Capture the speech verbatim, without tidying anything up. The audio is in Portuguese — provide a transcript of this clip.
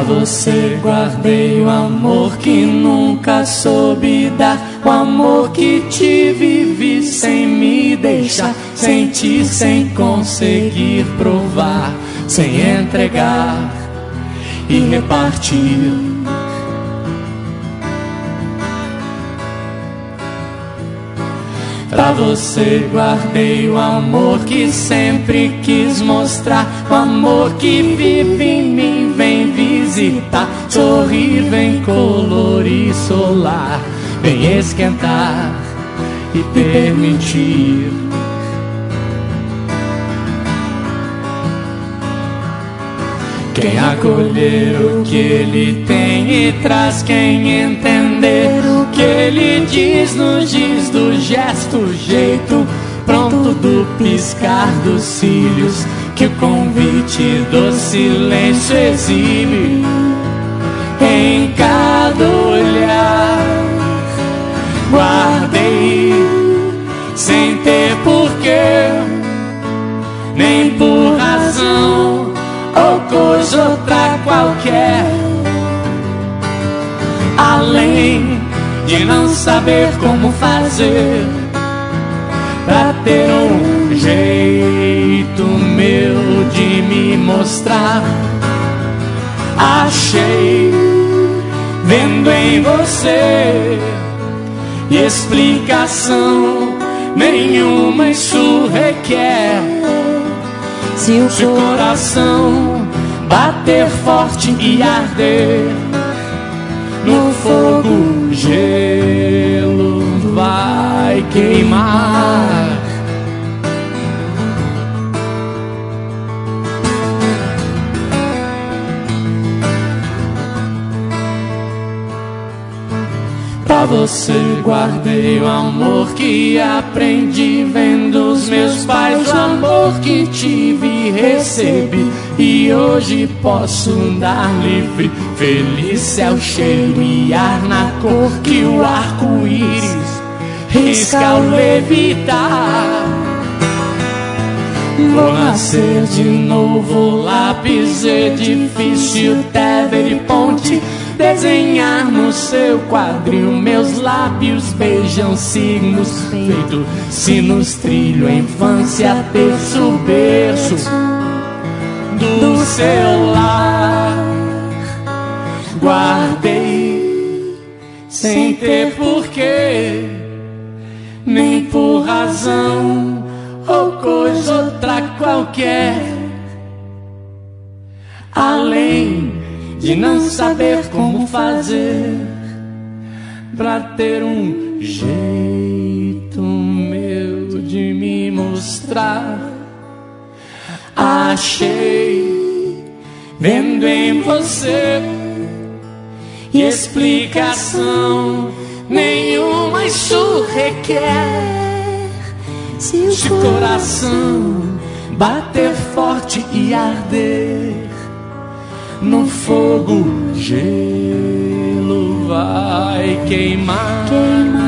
você guardei o amor que nunca soube dar, o amor que te vivi sem me deixar sentir, sem conseguir provar, sem entregar e repartir. Pra você guardei o amor que sempre quis mostrar, o amor que vive em mim, vem visitar, sorrir, vem colorir, solar, vem esquentar e permitir. Quem acolher o que ele tem e traz, quem entender o que ele diz, nos diz do gesto, jeito pronto do piscar dos cílios, que o convite do silêncio exibe em cada olhar. Guardei sem ter porquê, nem por razão ou coisa outra qualquer, além de não saber como fazer pra ter um jeito meu de me mostrar. Achei, vendo em você, explicação nenhuma isso requer. Se o Se coração bater forte e arder, no fogo gelo vai queimar. Pra você guardei o amor que aprendi vendo os meus pais, o amor que tive e recebi, e hoje posso andar livre, feliz, céu cheio e ar na cor que o arco-íris risca ao levitar. Vou nascer de novo, lápis, edifício, tether e ponte, desenhar no seu quadril, meus lábios beijam signos, feito sinos, trilho, a infância, terço, berço do seu lar. Guardei sem ter porquê, nem por razão ou coisa outra qualquer, além de não saber como fazer pra ter um jeito meu de me mostrar. Achei, vendo em você, explicação nenhuma isso requer. Se o Se coração bater forte e arder, no fogo gelo vai queimar. Queimar.